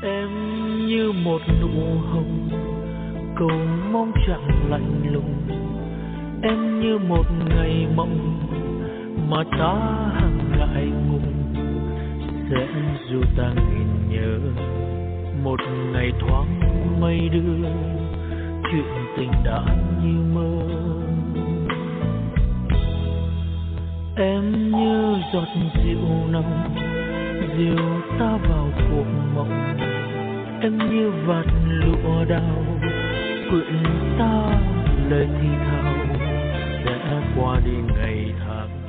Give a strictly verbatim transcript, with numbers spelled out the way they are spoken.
Em như một nụ hồng cầu mong chẳng lạnh lùng, em như một ngày mộng mà ta hằng ngại ngùng. Sẽ dù ta nghìn nhớ một ngày thoáng mây đưa, chuyện tình đã như mơ. Em như giọt rượu nồng dìu ta vào cuộc mộng, em như vạt lụa đào quyện ta lời thì thào. Sẽ qua đi ngày tháng